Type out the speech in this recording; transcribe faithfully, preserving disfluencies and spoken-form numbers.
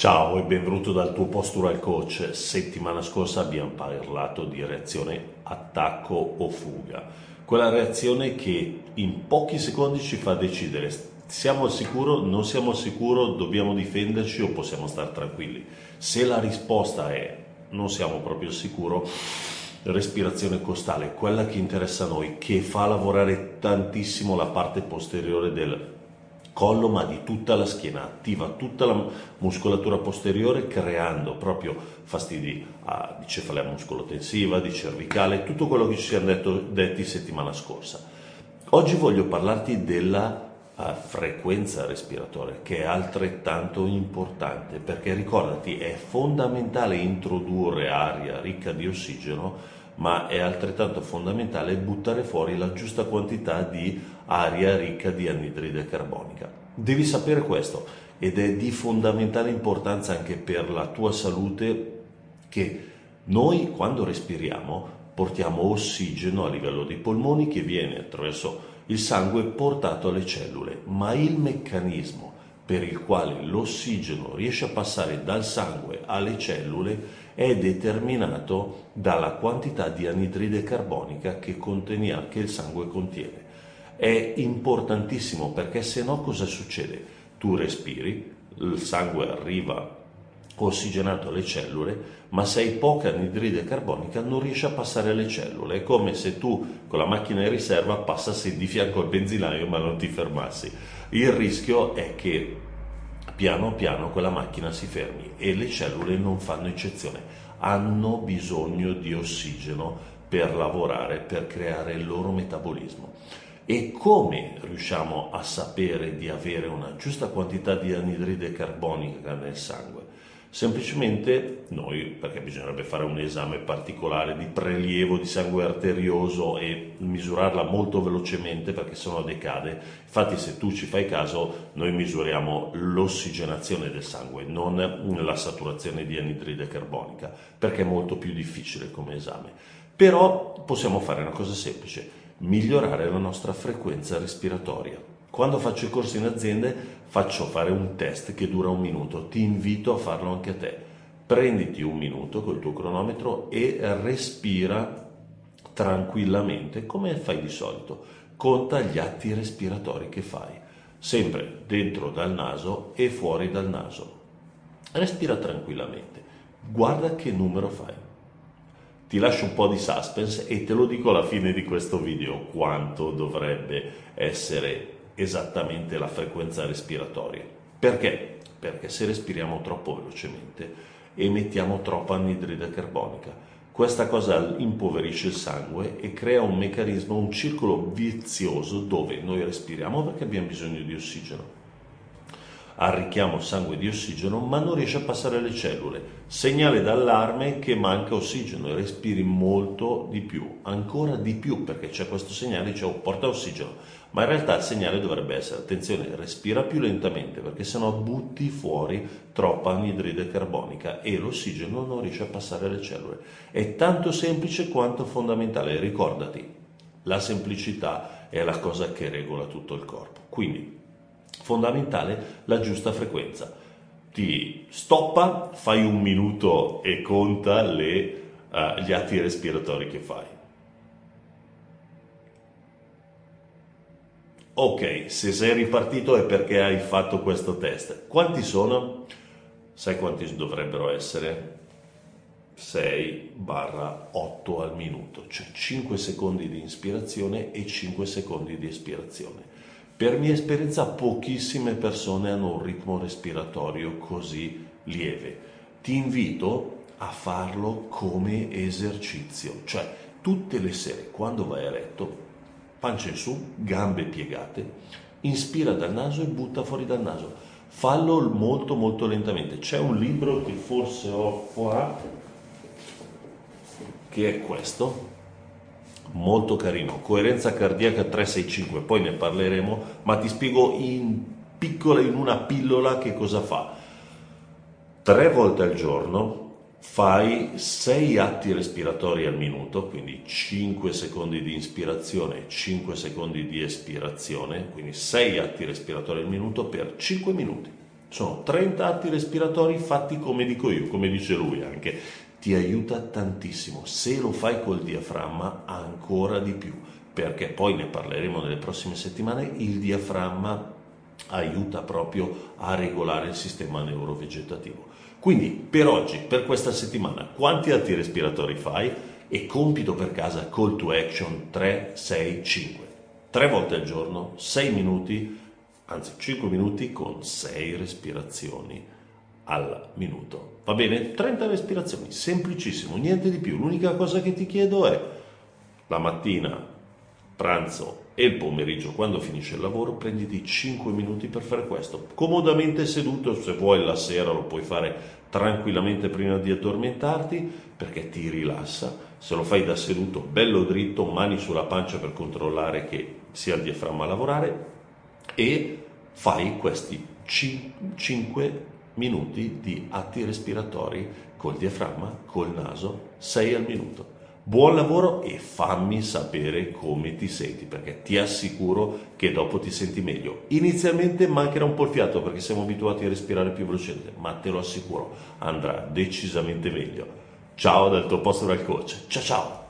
Ciao e benvenuto dal tuo Postural Coach. Settimana scorsa abbiamo parlato di reazione attacco o fuga. Quella reazione che in pochi secondi ci fa decidere: siamo al sicuro, non siamo al sicuro, dobbiamo difenderci o possiamo stare tranquilli. Se la risposta è non siamo proprio al sicuro, respirazione costale, quella che interessa a noi, che fa lavorare tantissimo la parte posteriore del collo, ma di tutta la schiena, attiva tutta la muscolatura posteriore, creando proprio fastidi ah, di cefalea muscolotensiva, di cervicale, tutto quello che ci siamo detto, detti settimana scorsa. Oggi voglio parlarti della uh, frequenza respiratoria, che è altrettanto importante, perché ricordati, è fondamentale introdurre aria ricca di ossigeno, ma è altrettanto fondamentale buttare fuori la giusta quantità di aria ricca di anidride carbonica. Devi sapere questo, ed è di fondamentale importanza anche per la tua salute, che noi quando respiriamo portiamo ossigeno a livello dei polmoni che viene attraverso il sangue portato alle cellule, ma il meccanismo per il quale l'ossigeno riesce a passare dal sangue alle cellule è determinato dalla quantità di anidride carbonica che, contenia, che il sangue contiene. È importantissimo, perché se no cosa succede? Tu respiri, il sangue arriva ossigenato alle cellule, ma se hai poca anidride carbonica non riesci a passare alle cellule. È come se tu con la macchina in riserva passassi di fianco al benzinaio ma non ti fermassi. Il rischio è che piano piano quella macchina si fermi, e le cellule non fanno eccezione, hanno bisogno di ossigeno per lavorare, per creare il loro metabolismo. E come riusciamo a sapere di avere una giusta quantità di anidride carbonica nel sangue? Semplicemente noi, perché bisognerebbe fare un esame particolare di prelievo di sangue arterioso e misurarla molto velocemente, perché sennò decade. Infatti, se tu ci fai caso, noi misuriamo l'ossigenazione del sangue, non la saturazione di anidride carbonica, perché è molto più difficile come esame. Però possiamo fare una cosa semplice: migliorare la nostra frequenza respiratoria. Quando faccio i corsi in aziende faccio fare un test che dura un minuto, ti invito a farlo anche a te. Prenditi un minuto col tuo cronometro e respira tranquillamente come fai di solito. Conta gli atti respiratori che fai, sempre dentro dal naso e fuori dal naso. Respira tranquillamente, guarda che numero fai. Ti lascio un po' di suspense e te lo dico alla fine di questo video quanto dovrebbe essere esattamente la frequenza respiratoria. Perché? Perché se respiriamo troppo velocemente emettiamo troppa anidride carbonica. Questa cosa impoverisce il sangue e crea un meccanismo, un circolo vizioso, dove noi respiriamo perché abbiamo bisogno di ossigeno, arricchiamo il sangue di ossigeno ma non riesce a passare alle cellule, segnale d'allarme che manca ossigeno, e respiri molto di più, ancora di più, perché c'è questo segnale, dice: oh, porta ossigeno, ma in realtà il segnale dovrebbe essere: attenzione, respira più lentamente, perché sennò butti fuori troppa anidride carbonica e l'ossigeno non riesce a passare alle cellule. È tanto semplice quanto fondamentale, ricordati, la semplicità è la cosa che regola tutto il corpo. Quindi fondamentale la giusta frequenza. Ti stoppa, fai un minuto e conta le, uh, gli atti respiratori che fai. Ok, se sei ripartito è perché hai fatto questo test. Quanti sono? Sai quanti dovrebbero essere? sei otto al minuto, cioè cinque secondi di ispirazione e cinque secondi di espirazione. Per mia esperienza pochissime persone hanno un ritmo respiratorio così lieve. Ti invito a farlo come esercizio, cioè tutte le sere quando vai a letto, pancia in su, gambe piegate, inspira dal naso e butta fuori dal naso. Fallo molto molto lentamente. C'è un libro che forse ho qua, che è questo, molto carino, Coerenza cardiaca tre sei cinque, poi ne parleremo, ma ti spiego in piccola, in una pillola, che cosa fa. Tre volte al giorno fai sei atti respiratori al minuto, quindi cinque secondi di inspirazione, cinque secondi di espirazione, quindi sei atti respiratori al minuto per cinque minuti. Sono trenta atti respiratori fatti come dico io, come dice lui anche. Ti aiuta tantissimo. Se lo fai col diaframma, ancora di più, perché poi ne parleremo nelle prossime settimane. Il diaframma aiuta proprio a regolare il sistema neurovegetativo. Quindi per oggi, per questa settimana, quanti atti respiratori fai? E compito per casa, call to action tre, sei, cinque. Tre volte al giorno, sei minuti, anzi cinque minuti con sei respirazioni al minuto. Va bene? trenta respirazioni, semplicissimo, niente di più. L'unica cosa che ti chiedo è la mattina, pranzo e il pomeriggio, quando finisce il lavoro, prenditi cinque minuti per fare questo. Comodamente seduto, se vuoi la sera lo puoi fare tranquillamente prima di addormentarti, perché ti rilassa. Se lo fai da seduto, bello dritto, mani sulla pancia per controllare che sia il diaframma a lavorare, e fai questi cinque minuti di atti respiratori col diaframma, col naso, sei al minuto. Buon lavoro e fammi sapere come ti senti, perché ti assicuro che dopo ti senti meglio. Inizialmente mancherà un po' il fiato perché siamo abituati a respirare più velocemente, ma te lo assicuro, andrà decisamente meglio. Ciao dal tuo postural coach. Ciao ciao!